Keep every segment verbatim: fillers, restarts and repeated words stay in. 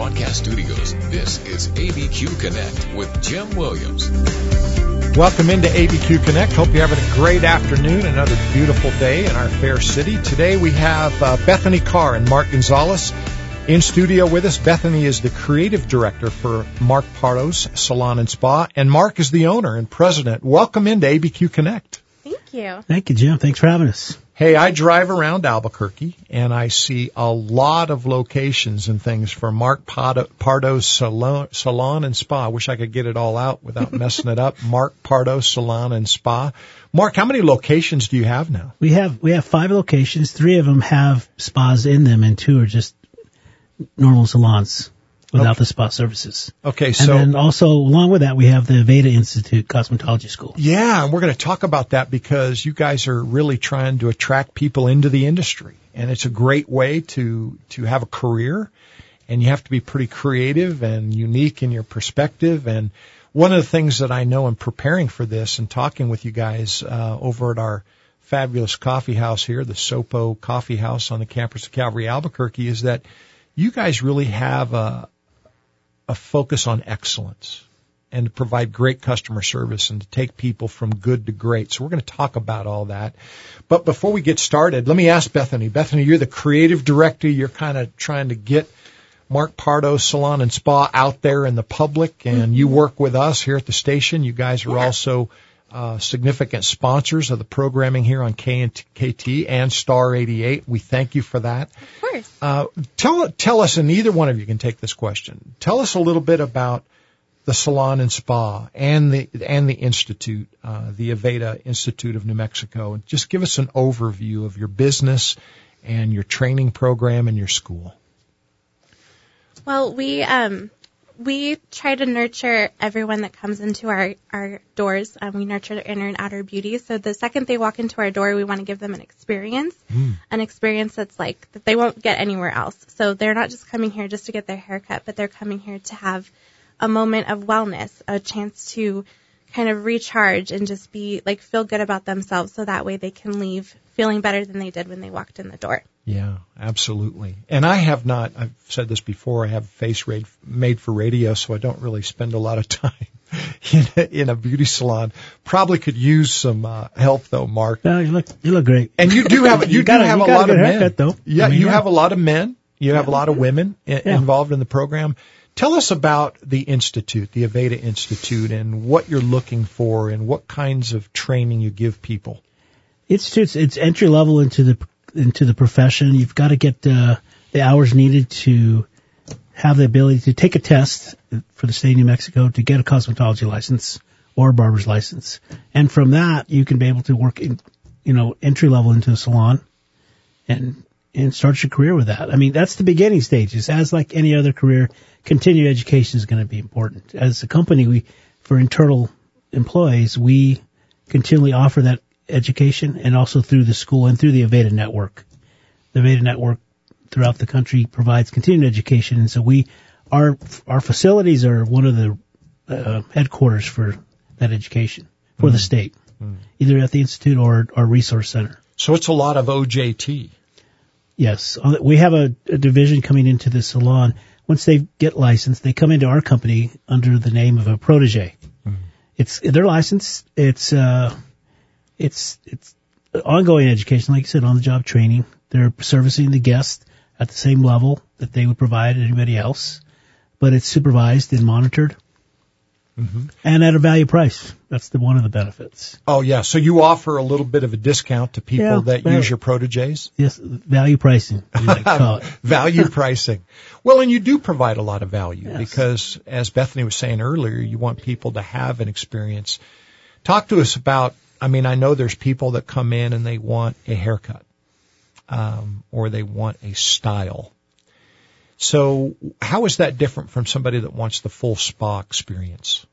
Broadcast Studios, this is A B Q Connect with Jim Williams. Welcome into A B Q Connect. Hope you're having a great afternoon, another beautiful day in our fair city. Today we have uh, Bethany Carr and Mark Gonzalez in studio with us. Bethany is the creative director for Mark Pardo's Salon and Spa, and Mark is the owner and president. Welcome into A B Q Connect. Thank you. Thank you, Jim. Thanks for having us. Hey, I drive around Albuquerque, and I see a lot of locations and things for Mark Pardo, Pardo's Salon, Salon and Spa. I wish I could get it all out without messing it up. Mark Pardo Salon and Spa. Mark, how many locations do you have now? We have we have five locations. Three of them have spas in them, and two are just normal salons without okay. the spa services. Okay, so... And then also, along with that, we have the Aveda Institute Cosmetology School. Yeah, and we're going to talk about that because you guys are really trying to attract people into the industry. And it's a great way to, to have a career, and you have to be pretty creative and unique in your perspective. And one of the things that I know in preparing for this and talking with you guys uh, over at our fabulous coffee house here, the Sopo Coffee House on the campus of Calvary, Albuquerque, is that you guys really have a a focus on excellence and to provide great customer service and to take people from good to great. So we're going to talk about all that. But before we get started, let me ask Bethany. Bethany, you're the creative director. You're kind of trying to get Mark Pardo Salon and Spa out there in the public, and mm-hmm. you work with us here at the station. You guys are yeah. also uh, significant sponsors of the programming here on K T and Star eighty-eight. We thank you for that. Of course. Uh, tell, tell us, and either one of you can take this question, tell us a little bit about the Salon and Spa and the, and the Institute, uh, the Aveda Institute of New Mexico, and just give us an overview of your business and your training program and your school. Well, we, um, we try to nurture everyone that comes into our, our doors. Um, we nurture their inner and outer beauty. So the second they walk into our door, we want to give them an experience, mm. an experience that's like that they won't get anywhere else. So they're not just coming here just to get their hair cut, but they're coming here to have a moment of wellness, a chance to kind of recharge and just be like feel good about themselves. So that way they can leave feeling better than they did when they walked in the door. Yeah, absolutely. And I have not, I've said this before, I have a face made for radio, so I don't really spend a lot of time in a, in a beauty salon. Probably could use some uh, help, though, Mark. No, you look you look great. And you do have you, you do got have a, a lot of men. Haircut, though. Yeah, I mean, you yeah. have a lot of men. You have yeah. a lot of women I- yeah. involved in the program. Tell us about the Institute, the Aveda Institute, and what you're looking for and what kinds of training you give people. Institute's it's entry level into the into the profession. You've got to get uh, the hours needed to have the ability to take a test for the state of New Mexico to get a cosmetology license or a barber's license, and from that you can be able to work in, you know, entry level into a salon, and and start your career with that. I mean, that's the beginning stages. As like any other career, continued education is going to be important. As a company, we for internal employees, we continually offer that education, and also through the school and through the Aveda network. The Aveda network throughout the country provides continued education, and so we, our our facilities are one of the uh, headquarters for that education for mm. the state, mm. either at the Institute or our Resource Center. So it's a lot of O J T. Yes, we have a, a division coming into the salon. Once they get licensed, they come into our company under the name of a protege. Mm. It's their license. It's uh, It's it's ongoing education, like you said, on-the-job training. They're servicing the guest at the same level that they would provide anybody else, but it's supervised and monitored, mm-hmm. and at a value price. That's the one of the benefits. Oh, yeah. So you offer a little bit of a discount to people yeah, that value, use your proteges? Yes, value pricing, we like to call it. Value pricing. Well, and you do provide a lot of value yes. because, as Bethany was saying earlier, you want people to have an experience. Talk to us about, I mean, I know there's people that come in and they want a haircut, um, or they want a style. So how is that different from somebody that wants the full spa experience?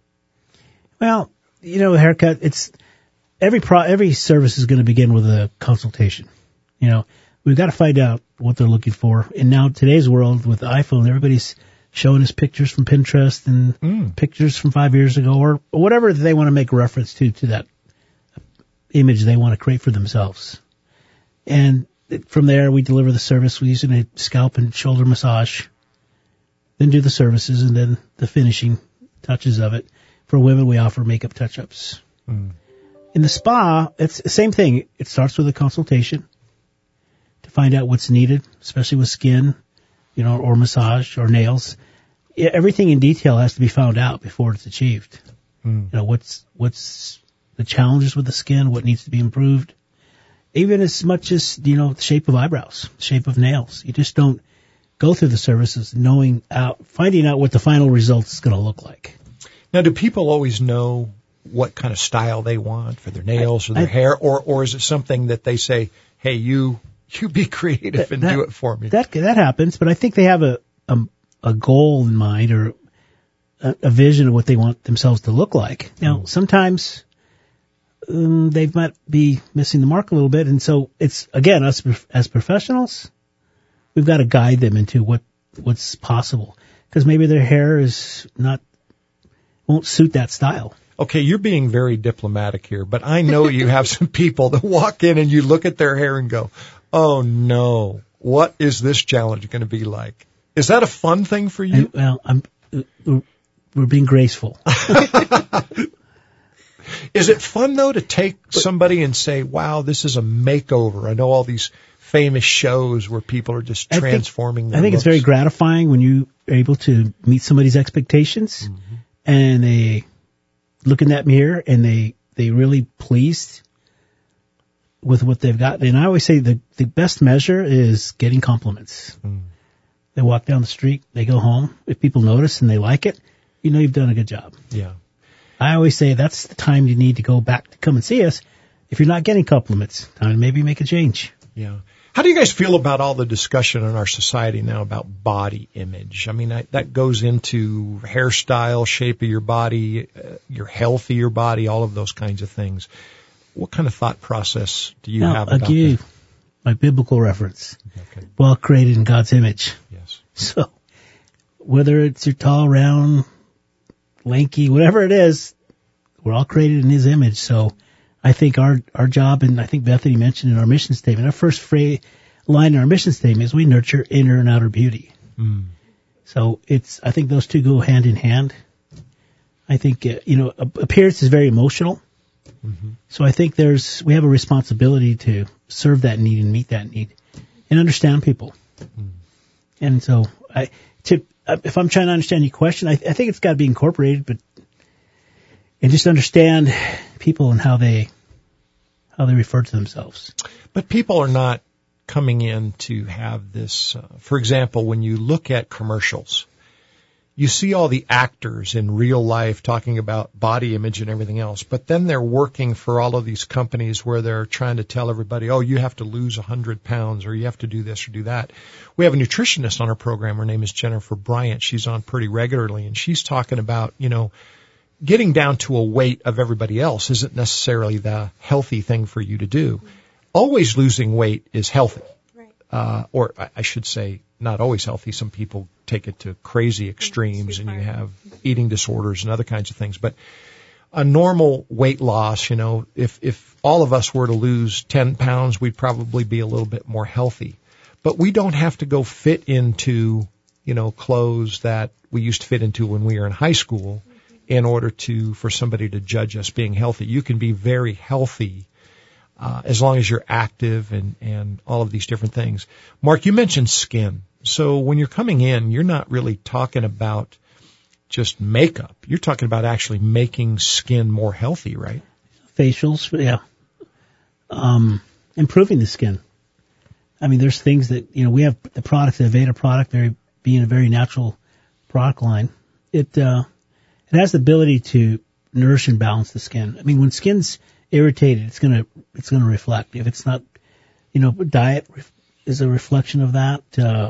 Well, you know, haircut, it's every pro, every service is going to begin with a consultation. You know, we've got to find out what they're looking for. And now today's world with the iPhone, everybody's showing us pictures from Pinterest and mm. pictures from five years ago or whatever they want to make reference to, to that image they want to create for themselves. And from there, we deliver the service. We use a scalp and shoulder massage. then do the services, and then the finishing touches of it. For women, we offer makeup touch-ups. Mm. In the spa, it's the same thing. It starts with a consultation to find out what's needed, especially with skin, you know, or massage or nails. Everything in detail has to be found out before it's achieved. Mm. You know, what's what's the challenges with the skin, what needs to be improved. Even as much as, you know, the shape of eyebrows, the shape of nails. You just don't go through the services knowing out, finding out what the final result is going to look like. Now, do people always know what kind of style they want for their nails I, or their I, hair, or or is it something that they say, "Hey, you you be creative and that, do it for me"? That that happens, but I think they have a a, a goal in mind or a, a vision of what they want themselves to look like. Now, mm. sometimes um, they might be missing the mark a little bit, and so it's again us as professionals, we've got to guide them into what what's possible, because maybe their hair is not won't suit that style. Okay, you're being very diplomatic here, but I know you have some people that walk in and you look at their hair and go, "Oh no, what is this challenge going to be like?" Is that a fun thing for you? I, well, I'm we're, we're being graceful. Is it fun though to take somebody and say, "Wow, this is a makeover"? I know all these famous shows where people are just transforming I think, their I think looks. It's very gratifying when you are able to meet somebody's expectations, mm-hmm. and they look in that mirror and they, they really pleased with what they've got. And I always say the, the best measure is getting compliments. Mm. They walk down the street, they go home. If people notice and they like it, you know you've done a good job. Yeah. I always say that's the time you need to go back to come and see us. If you're not getting compliments, time to maybe make a change. Yeah. How do you guys feel about all the discussion in our society now about body image? I mean, I, that goes into hairstyle, shape of your body, uh, your health of your body, all of those kinds of things. What kind of thought process do you now, have I'll about give you that? My biblical reference. Okay. Well created in God's image. Yes. So whether it's your tall, round, lanky, whatever it is, we're all created in His image. So I think our, our job, and I think Bethany mentioned in our mission statement, our first phrase, line in our mission statement is we nurture inner and outer beauty. Mm. So it's, I think those two go hand in hand. I think, uh, you know, appearance is very emotional. Mm-hmm. So I think there's, we have a responsibility to serve that need and meet that need and understand people. Mm. And so I, to, if I'm trying to understand your question, I, I think it's got to be incorporated, but, and just understand people and how they, how they refer to themselves. But people are not coming in to have this, uh, for example, when you look at commercials, you see all the actors in real life talking about body image and everything else, but then they're working for all of these companies where they're trying to tell everybody, oh, you have to lose one hundred pounds or you have to do this or do that. We have a nutritionist on our program. Her name is Jennifer Bryant. She's on pretty regularly, and she's talking about, you know, getting down to a weight of everybody else isn't necessarily the healthy thing for you to do. Mm-hmm. Always losing weight is healthy. Right. Uh, or I should say not always healthy. Some people take it to crazy extremes and you have eating disorders and other kinds of things. But a normal weight loss, you know, if, if all of us were to lose ten pounds, we'd probably be a little bit more healthy. But we don't have to go fit into, you know, clothes that we used to fit into when we were in high school in order to, for somebody to judge us being healthy. You can be very healthy, uh, as long as you're active and, and all of these different things. Mark, you mentioned skin. So when you're coming in, you're not really talking about just makeup. You're talking about actually making skin more healthy, right? Facials, yeah. Um, improving the skin. I mean, there's things that, you know, we have the product, the Aveda product, very, being a very natural product line. It, uh, It has the ability to nourish and balance the skin. I mean, when skin's irritated, it's gonna it's gonna reflect. If it's not, you know, diet is a reflection of that. Uh,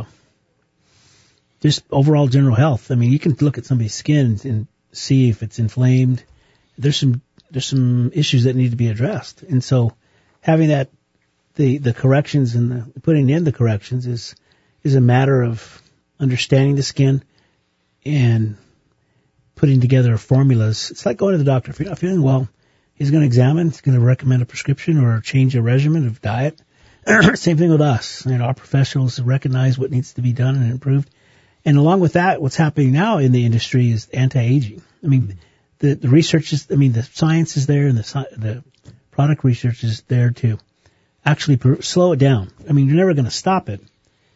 just overall general health. I mean, you can look at somebody's skin and see if it's inflamed. There's some there's some issues that need to be addressed, and so having that the the corrections and the, putting in the corrections is is a matter of understanding the skin and putting together formulas. It's like going to the doctor. If you're not feeling well, he's going to examine, he's going to recommend a prescription or change a regimen of diet. Same thing with us. You know, our professionals recognize what needs to be done and improved, And along with that, what's happening now in the industry is anti-aging. I mean, the, the research is, I mean, the science is there and the sci- the product research is there to actually per- slow it down. I mean, you're never going to stop it.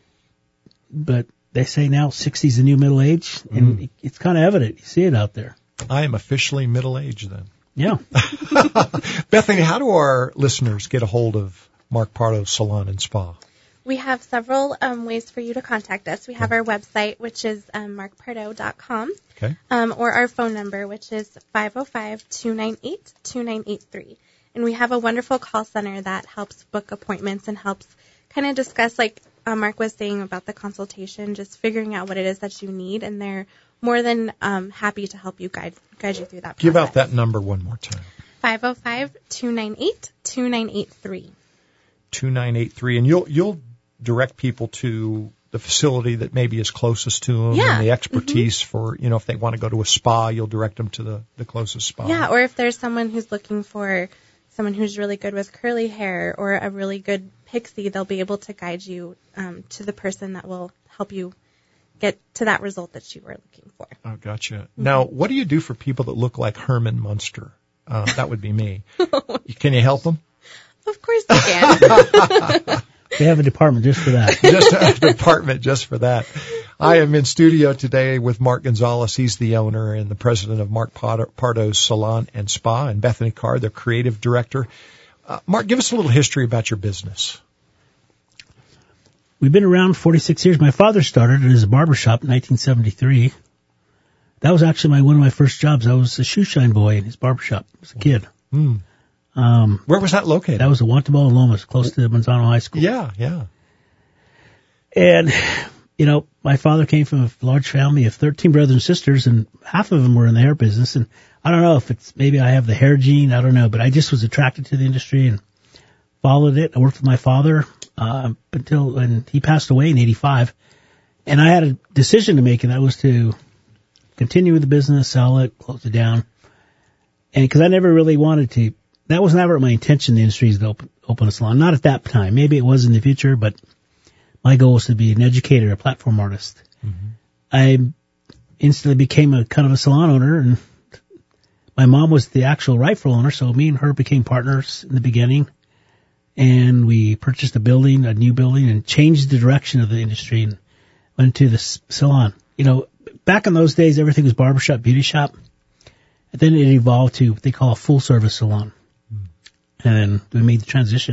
But they say now sixty is the new middle age, and mm. it, it's kind of evident. You see it out there. I am officially middle-aged then. Yeah. Bethany, how do our listeners get a hold of Mark Pardo Salon and Spa? We have several um, ways for you to contact us. We have our website, which is um, mark pardo dot com, okay. um, or our phone number, which is five oh five, two nine eight, two nine eight three. And we have a wonderful call center that helps book appointments and helps kind of discuss, like uh, Mark was saying about the consultation, just figuring out what it is that you need, and they're more than um, happy to help you guide guide you through that process. Give out that number one more time. five oh five, two nine eight, two nine eight three. two nine eight three. And you'll you'll direct people to the facility that maybe is closest to them, yeah. and the expertise mm-hmm. for, you know, if they want to go to a spa, you'll direct them to the, the closest spa. Yeah, or if there's someone who's looking for someone who's really good with curly hair or a really good pixie, they'll be able to guide you um, to the person that will help you get to that result that you were looking for. Oh, gotcha. Mm-hmm. Now, what do you do for people that look like Herman Munster? Uh, that would be me. Can you help them? Of course you can. They have a department just for that. Just a department just for that. I am in studio today with Mark Gonzalez. He's the owner and the president of Mark Pardo's Salon and Spa, and Bethany Carr, the creative director. Uh, Mark, give us a little history about your business. We've been around forty-six years. My father started it as a barbershop in nineteen seventy-three. That was actually my one of my first jobs. I was a shoe shine boy in his barbershop as a kid. Hmm. Um, Where was that located? That was at Wantabo and Lomas, close to Manzano High School. Yeah, yeah. And, you know, my father came from a large family of thirteen brothers and sisters, and half of them were in the hair business. And I don't know if it's, maybe I have the hair gene, I don't know, but I just was attracted to the industry and followed it. I worked with my father, uh, until, and he passed away in eighty-five. And I had a decision to make, and that was to continue with the business, sell it, close it down. And because I never really wanted to, that was never my intention in the industry, is to open, open a salon. Not at that time. Maybe it was in the future, but my goal was to be an educator, a platform artist. Mm-hmm. I instantly became a kind of a salon owner, and my mom was the actual rightful owner, so me and her became partners in the beginning. And we purchased a building, a new building, and changed the direction of the industry and went into the salon. You know, back in those days, everything was barbershop, beauty shop. And then it evolved to what they call a full-service salon. Mm. And we made the transition.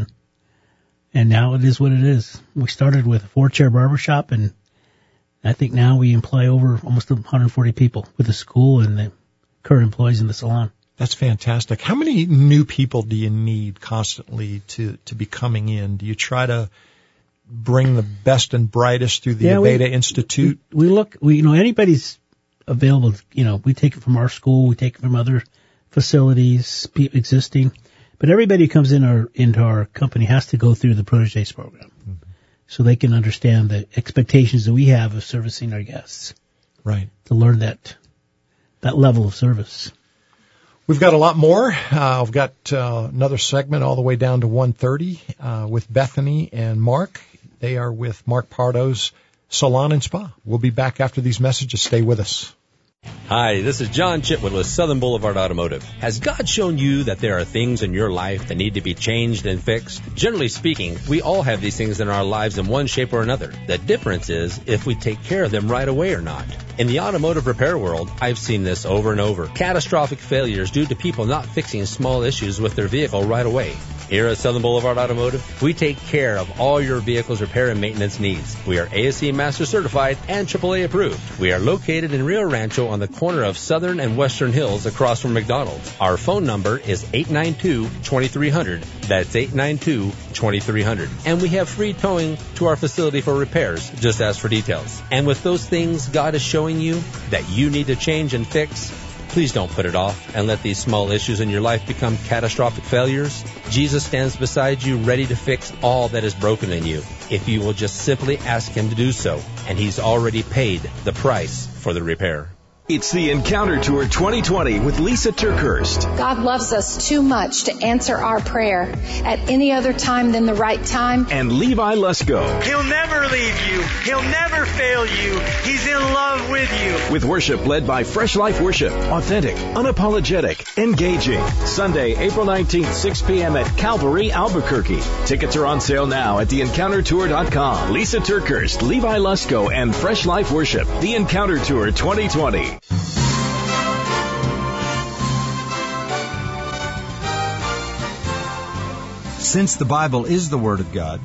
And now it is what it is. We started with a four-chair barbershop, and I think now we employ over almost one hundred forty people with the school and the current employees in the salon. That's fantastic. How many new people do you need constantly to, to be coming in? Do you try to bring the best and brightest through the yeah, Aveda we, Institute? We, we look, we, you know, anybody's available. You know, we take it from our school, we take it from other facilities existing, but everybody who comes in our, into our company has to go through the Protégés program, mm-hmm. so they can understand the expectations that we have of servicing our guests. Right. To learn that, that level of service. We've got a lot more. Uh, we've got uh, another segment all the way down to one thirty uh, with Bethany and Mark. They are with Mark Pardo's Salon and Spa. We'll be back after these messages. Stay with us. Hi, this is John Chitwood with Southern Boulevard Automotive. Has God shown you that there are things in your life that need to be changed and fixed? Generally speaking, we all have these things in our lives in one shape or another. The difference is if we take care of them right away or not. In the automotive repair world, I've seen this over and over. Catastrophic failures due to people not fixing small issues with their vehicle right away. Here at Southern Boulevard Automotive, we take care of all your vehicle's repair and maintenance needs. We are A S E Master Certified and triple A approved. We are located in Rio Rancho on the corner of Southern and Western Hills across from McDonald's. Our phone number is eight nine two, two three zero zero. That's eight nine two, two three zero zero. And we have free towing to our facility for repairs. Just ask for details. And with those things God is showing you that you need to change and fix, please don't put it off and let these small issues in your life become catastrophic failures. Jesus stands beside you ready to fix all that is broken in you if you will just simply ask Him to do so. And He's already paid the price for the repair. It's the Encounter Tour twenty twenty with Lisa TerKeurst. God loves us too much to answer our prayer at any other time than the right time. And Levi Lusko. He'll never leave you. He'll never fail you. He's in love with you. With worship led by Fresh Life Worship. Authentic, unapologetic, engaging. Sunday, April nineteenth, six p.m. at Calvary, Albuquerque. Tickets are on sale now at the encounter tour dot com. Lisa TerKeurst, Levi Lusko, and Fresh Life Worship. The Encounter Tour twenty twenty. Since the Bible is the Word of God,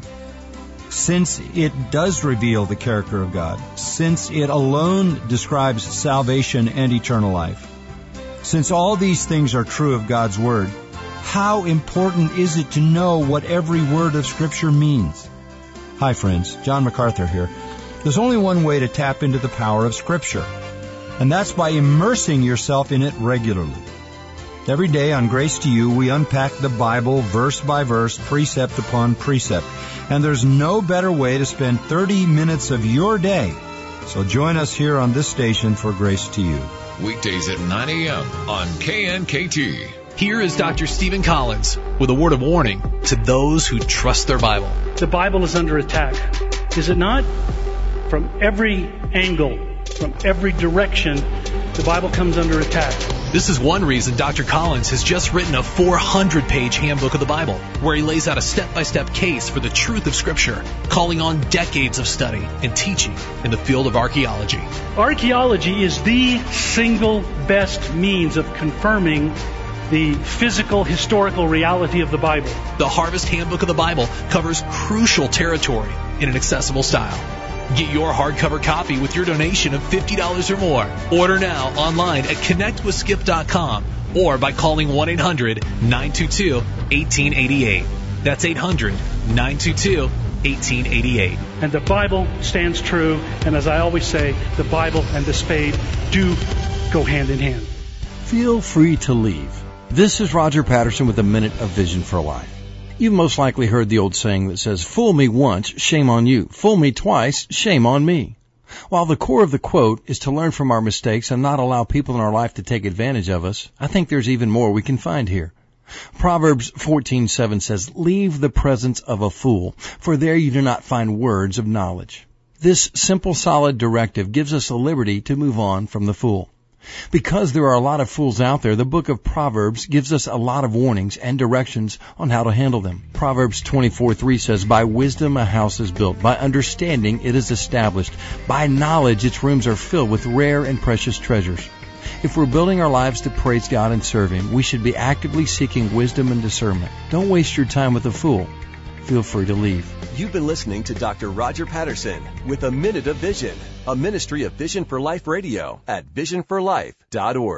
since it does reveal the character of God, since it alone describes salvation and eternal life, since all these things are true of God's Word, how important is it to know what every word of Scripture means? Hi friends, John MacArthur here. There's only one way to tap into the power of Scripture, and that's by immersing yourself in it regularly. Every day on Grace to You, we unpack the Bible verse by verse, precept upon precept. And there's no better way to spend thirty minutes of your day. So join us here on this station for Grace to You. Weekdays at nine a.m. on K N K T. Here is Doctor Stephen Collins with a word of warning to those who trust their Bible. The Bible is under attack, is it not? From every angle, from every direction, the Bible comes under attack. This is one reason Doctor Collins has just written a four hundred page handbook of the Bible, where he lays out a step-by-step case for the truth of Scripture, calling on decades of study and teaching in the field of archaeology. Archaeology is the single best means of confirming the physical, historical reality of the Bible. The Harvest Handbook of the Bible covers crucial territory in an accessible style. Get your hardcover copy with your donation of fifty dollars or more. Order now online at connect with skip dot com or by calling one eight hundred nine two two one eight eight eight. That's eight hundred nine two two one eight eight eight. And the Bible stands true, and as I always say, the Bible and the spade do go hand in hand. Feel free to leave. This is Roger Patterson with a Minute of Vision for Life. You've most likely heard the old saying that says, fool me once, shame on you. Fool me twice, shame on me. While the core of the quote is to learn from our mistakes and not allow people in our life to take advantage of us, I think there's even more we can find here. Proverbs fourteen seven says, leave the presence of a fool, for there you do not find words of knowledge. This simple, solid directive gives us a liberty to move on from the fool. Because there are a lot of fools out there, the book of Proverbs gives us a lot of warnings and directions on how to handle them. Proverbs twenty-four three says, by wisdom a house is built, by understanding it is established, by knowledge its rooms are filled with rare and precious treasures. If we're building our lives to praise God and serve Him, we should be actively seeking wisdom and discernment. Don't waste your time with a fool. Feel free to leave. You've been listening to Doctor Roger Patterson with A Minute of Vision, a ministry of Vision for Life Radio at vision for life dot org.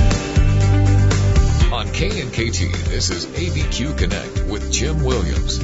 On K N K T, this is A B Q Connect with Jim Williams.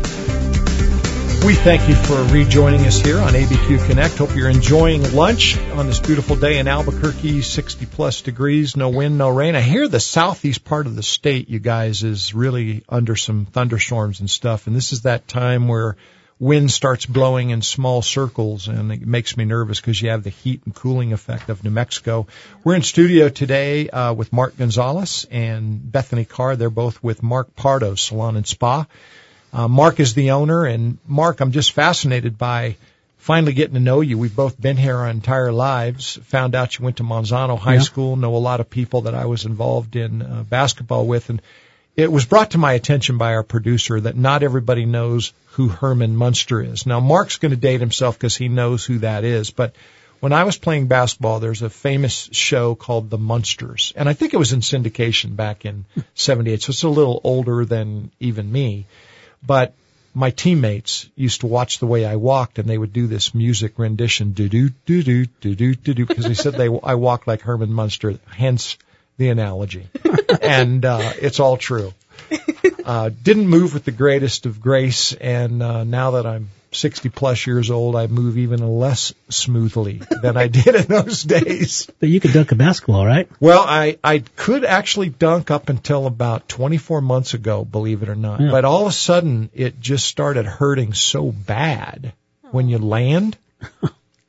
We thank you for rejoining us here on A B Q Connect. Hope you're enjoying lunch on this beautiful day in Albuquerque, sixty plus degrees, no wind, no rain. I hear the southeast part of the state, you guys, is really under some thunderstorms and stuff. And this is that time where wind starts blowing in small circles, and it makes me nervous because you have the heat and cooling effect of New Mexico. We're in studio today uh, with Mark Gonzalez and Bethany Carr. They're both with Mark Pardo Salon and Spa. Uh, Mark is the owner, and Mark, I'm just fascinated by finally getting to know you. We've both been here our entire lives, found out you went to Monsanto High yeah. School, know a lot of people that I was involved in uh, basketball with, and it was brought to my attention by our producer that not everybody knows who Herman Munster is. Now, Mark's going to date himself because he knows who that is, but when I was playing basketball, there's a famous show called The Munsters, and I think it was in syndication back in seventy-eight, so it's a little older than even me. But my teammates used to watch the way I walked, and they would do this music rendition, do-do, do-do, do-do, do-do, because they said they I walked like Herman Munster, hence the analogy. And uh it's all true. Uh didn't move with the greatest of grace, and uh now that I'm sixty plus years old, I move even less smoothly than I did in those days. But you could dunk a basketball, right? Well, I, I could actually dunk up until about twenty-four months ago, believe it or not. Yeah. But all of a sudden, it just started hurting so bad when you land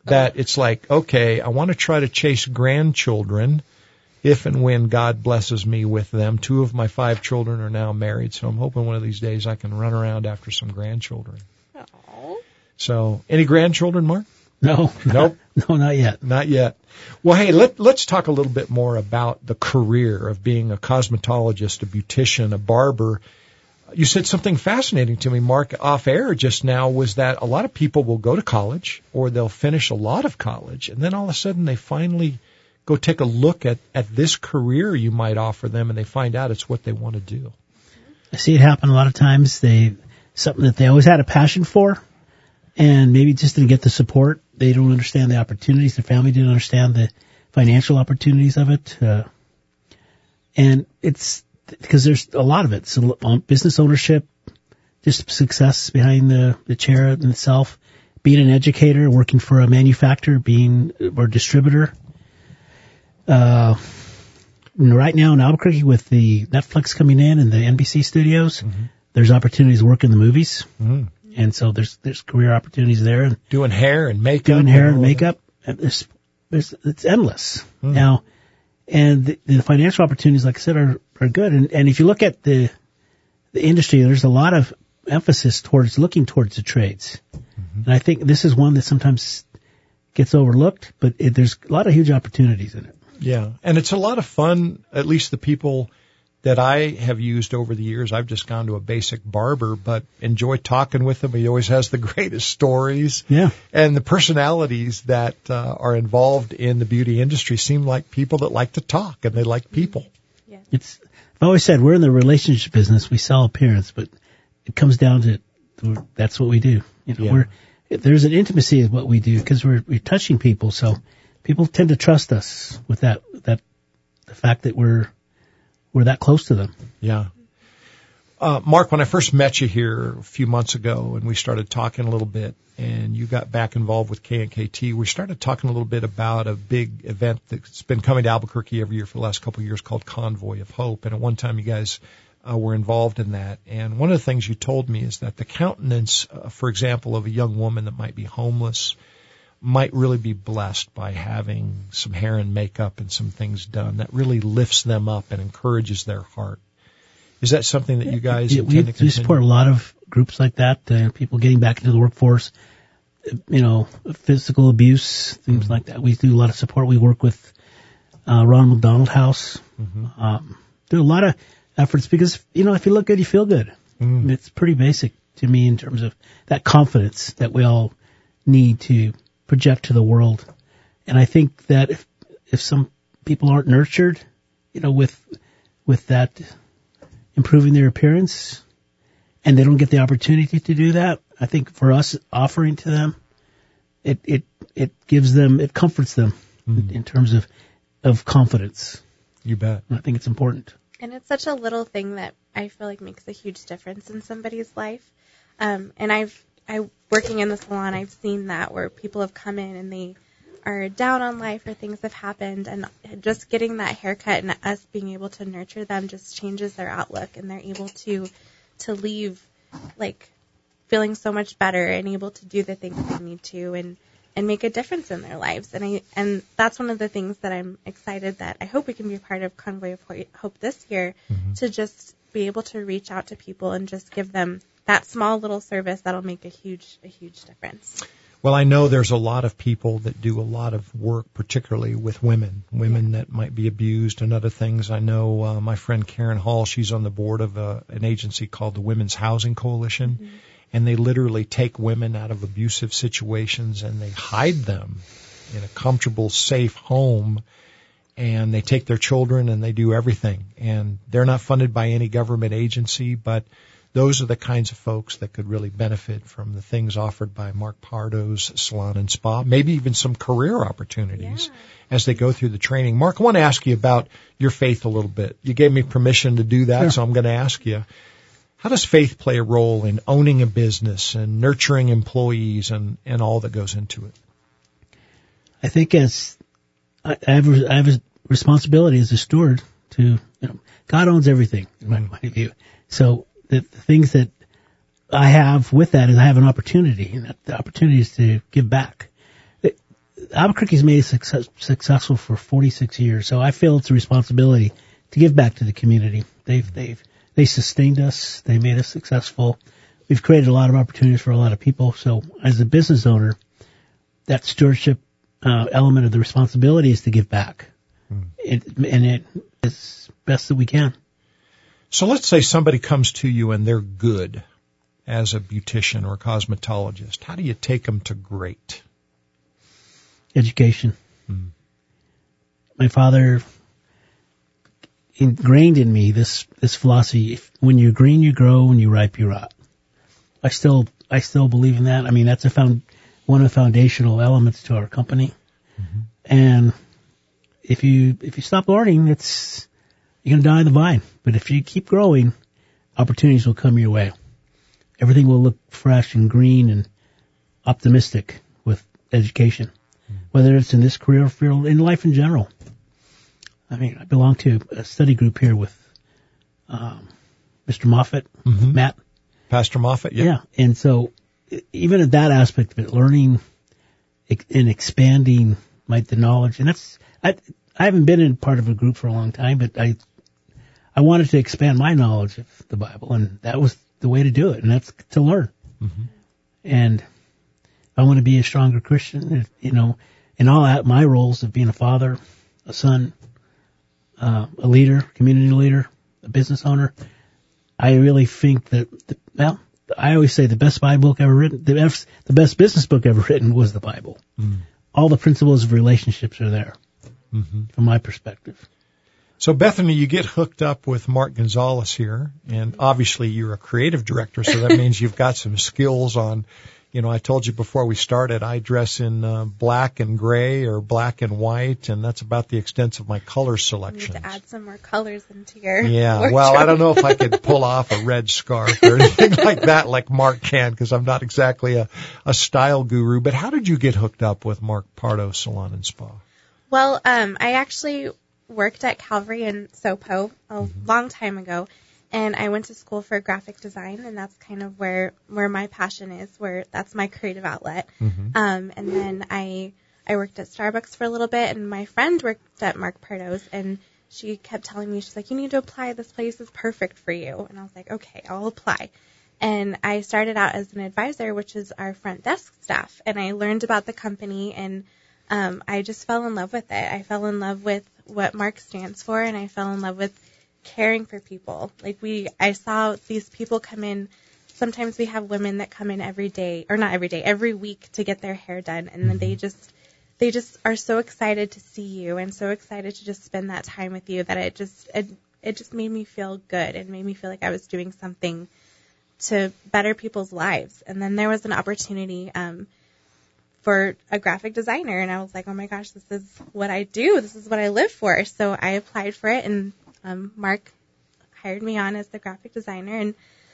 that it's like, okay, I want to try to chase grandchildren if and when God blesses me with them. Two of my five children are now married, so I'm hoping one of these days I can run around after some grandchildren. Aww. So, any grandchildren, Mark? No. Nope. No, not yet. Not yet. Well, hey, let, let's talk a little bit more about the career of being a cosmetologist, a beautician, a barber. You said something fascinating to me, Mark, off air just now, was that a lot of people will go to college or they'll finish a lot of college, and then all of a sudden they finally go take a look at, at this career you might offer them, and they find out it's what they want to do. I see it happen a lot of times. They something that they always had a passion for, and maybe just didn't get the support. They don't understand the opportunities. Their family didn't understand the financial opportunities of it. Uh, and it's because there's a lot of it. So business ownership, just success behind the, the chair in itself, being an educator, working for a manufacturer, being or distributor. Uh, right now in Albuquerque with the Netflix coming in and the N B C studios, mm-hmm. there's opportunities to work in the movies. Mm-hmm. And so there's, there's career opportunities there. And doing hair and makeup. Doing hair and, and makeup. And there's, there's, it's endless. Mm. Now, and the, the financial opportunities, like I said, are, are good. And, and if you look at the, the industry, there's a lot of emphasis towards looking towards the trades. Mm-hmm. And I think this is one that sometimes gets overlooked, but it, there's a lot of huge opportunities in it. Yeah. And it's a lot of fun, at least the people that I have used over the years. I've just gone to a basic barber, but enjoy talking with him. He always has the greatest stories. Yeah. And the personalities that uh, are involved in the beauty industry seem like people that like to talk, and they like people. Yeah. It's, I've always said we're in the relationship business. We sell appearance, but it comes down to that's what we do. You know, yeah. we're there's an intimacy of what we do because we're we're touching people, so people tend to trust us with that that the fact that we're we're that close to them. Yeah. Uh, Mark, when I first met you here a few months ago and we started talking a little bit and you got back involved with K N K T, we started talking a little bit about a big event that's been coming to Albuquerque every year for the last couple of years called Convoy of Hope. And at one time you guys uh, were involved in that. And one of the things you told me is that the countenance, uh, for example, of a young woman that might be homeless might really be blessed by having some hair and makeup and some things done that really lifts them up and encourages their heart. Is that something that you guys yeah, intend we, to continue? We support a lot of groups like that, uh, people getting back into the workforce, you know, physical abuse, things mm-hmm. like that. We do a lot of support. We work with uh, Ronald McDonald House. Mm-hmm. Um, do a lot of efforts because, you know, if you look good, you feel good. Mm. It's pretty basic to me in terms of that confidence that we all need to project to the world. And I think that if if some people aren't nurtured, you know, with with that improving their appearance, and they don't get the opportunity to do that, I think for us offering to them, it it it gives them, it comforts them mm. in, in terms of of confidence. You bet. And I think it's important. And it's such a little thing that I feel like makes a huge difference in somebody's life. Um, and I've I working in the salon, I've seen that where people have come in and they are down on life or things have happened, and just getting that haircut and us being able to nurture them just changes their outlook, and they're able to to leave like feeling so much better and able to do the things they need to and and make a difference in their lives. And I and that's one of the things that I'm excited that I hope we can be a part of Convoy of Hope this year, mm-hmm. to just be able to reach out to people and just give them that small little service that'll make a huge, a huge difference. Well, I know there's a lot of people that do a lot of work, particularly with women, women yeah. that might be abused and other things. I know uh, my friend Karen Hall, she's on the board of a, an agency called the Women's Housing Coalition, mm-hmm. and they literally take women out of abusive situations and they hide them in a comfortable, safe home, and they take their children and they do everything. And they're not funded by any government agency, but those are the kinds of folks that could really benefit from the things offered by Mark Pardo's Salon and Spa, maybe even some career opportunities yeah. as they go through the training. Mark, I want to ask you about your faith a little bit. You gave me permission to do that, sure. so I'm going to ask you, how does faith play a role in owning a business and nurturing employees and, and all that goes into it? I think as I have, I have a responsibility as a steward to, you know, God owns everything in my, my view. So the, the things that I have with that is I have an opportunity, and that the opportunity is to give back. It, Albuquerque's made success, successful for forty-six years, so I feel it's a responsibility to give back to the community. They've, they've, they sustained us. They made us successful. We've created a lot of opportunities for a lot of people. So as a business owner, that stewardship uh, element of the responsibility is to give back. Hmm. It, and it is best that we can. So let's say somebody comes to you and they're good as a beautician or a cosmetologist. How do you take them to great? Education. Hmm. My father ingrained in me this, this philosophy. If, when you're green, you grow. When you ripe, you rot. I still, I still believe in that. I mean, that's a found, one of the foundational elements to our company. Mm-hmm. And if you, if you stop learning, it's, you're going to die on the vine. But if you keep growing, opportunities will come your way. Everything will look fresh and green and optimistic with education, mm-hmm. whether it's in this career field, in life in general. I mean, I belong to a study group here with um, Mister Moffat, mm-hmm. Matt. Pastor Moffat, yeah. Yeah, and so even at that aspect of it, learning and expanding my the knowledge, and that's I I haven't been in part of a group for a long time, but I I wanted to expand my knowledge of the Bible, and that was the way to do it, and that's to learn. Mm-hmm. And I want to be a stronger Christian, you know, in all that, my roles of being a father, a son, uh, a leader, community leader, a business owner. I really think that, the, well, I always say the best Bible book ever written, the best, the best business book ever written was the Bible. Mm. All the principles of relationships are there, mm-hmm. from my perspective. So, Bethany, you get hooked up with Mark Gonzalez here, and obviously you're a creative director, so that means you've got some skills on, you know, I told you before we started, I dress in uh, black and gray or black and white, and that's about the extent of my color selection. You need to add some more colors into your Yeah, wardrobe. Well, I don't know if I could pull off a red scarf or anything like that like Mark can, because I'm not exactly a, a style guru. But how did you get hooked up with Mark Pardo Salon and Spa? Well, um, I actually worked at Calvary in SoPo a mm-hmm. long time ago. And I went to school for graphic design, and that's kind of where, where my passion is, where that's my creative outlet. Mm-hmm. Um, and then I, I worked at Starbucks for a little bit, and my friend worked at Mark Pardo's, and she kept telling me, she's like, you need to apply. This place is perfect for you. And I was like, okay, I'll apply. And I started out as an advisor, which is our front desk staff. And I learned about the company, and um, I just fell in love with it. I fell in love with what Mark stands for, and I fell in love with caring for people. Like we, I saw these people come in. Sometimes we have women that come in every day, or not every day, every week to get their hair done. And then they just, they just are so excited to see you and so excited to just spend that time with you that it just, it, it just made me feel good. It made me feel like I was doing something to better people's lives. And then there was an opportunity, um, for a graphic designer. And I was like, oh my gosh, this is what I do. This is what I live for. So I applied for it, and Um, Mark hired me on as the graphic designer, and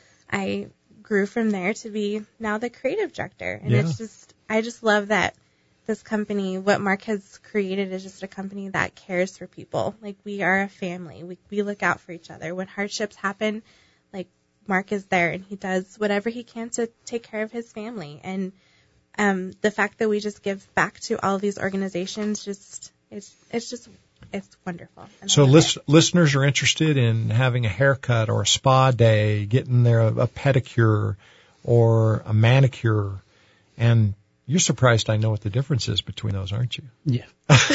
I grew from there to be now the creative director. And yeah. it's just, I just love that this company, what Mark has created, is just a company that cares for people. Like, we are a family. We, we look out for each other. When hardships happen, like, Mark is there, and he does whatever he can to take care of his family. And um, the fact that we just give back to all of these organizations, just, it's, it's just It's wonderful. So list, listeners are interested in having a haircut or a spa day, getting their a pedicure or a manicure, and you're surprised I know what the difference is between those, aren't you? Yeah.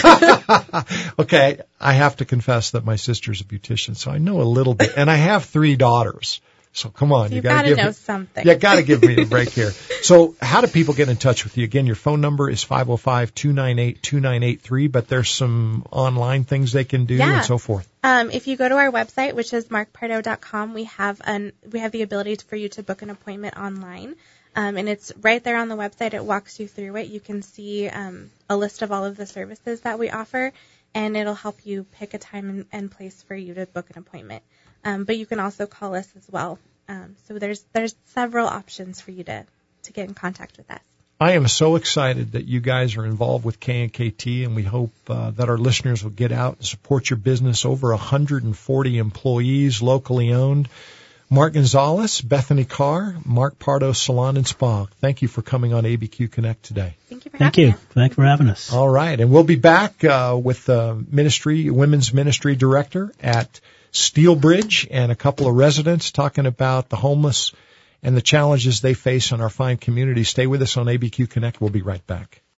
Okay, I have to confess that my sister's a beautician, so I know a little bit, and I have three daughters. So come on, you, you got to know me, something. You got to give me a break here. So how do people get in touch with you? Again, your phone number is five oh five, two nine eight, two nine eight three, but there's some online things they can do yeah. and so forth. Um, if you go to our website, which is mark pardo dot com, we have an we have the ability for you to book an appointment online. Um, and it's right there on the website. It walks you through it. You can see um, a list of all of the services that we offer, and it'll help you pick a time and, and place for you to book an appointment. Um, but you can also call us as well. Um, so there's there's several options for you to, to get in contact with us. I am so excited that you guys are involved with K N K T, and we hope uh, that our listeners will get out and support your business. Over one hundred forty employees, locally owned. Mark Gonzalez, Bethany Carr, Mark Pardo Salon and Spa. Thank you for coming on A B Q Connect today. Thank you for Thank having you. us. Thanks for having us. All right, and we'll be back uh, with the ministry, women's ministry director at Steelbridge and a couple of residents talking about the homeless and the challenges they face in our fine community. Stay with us on A B Q Connect. We'll be right back.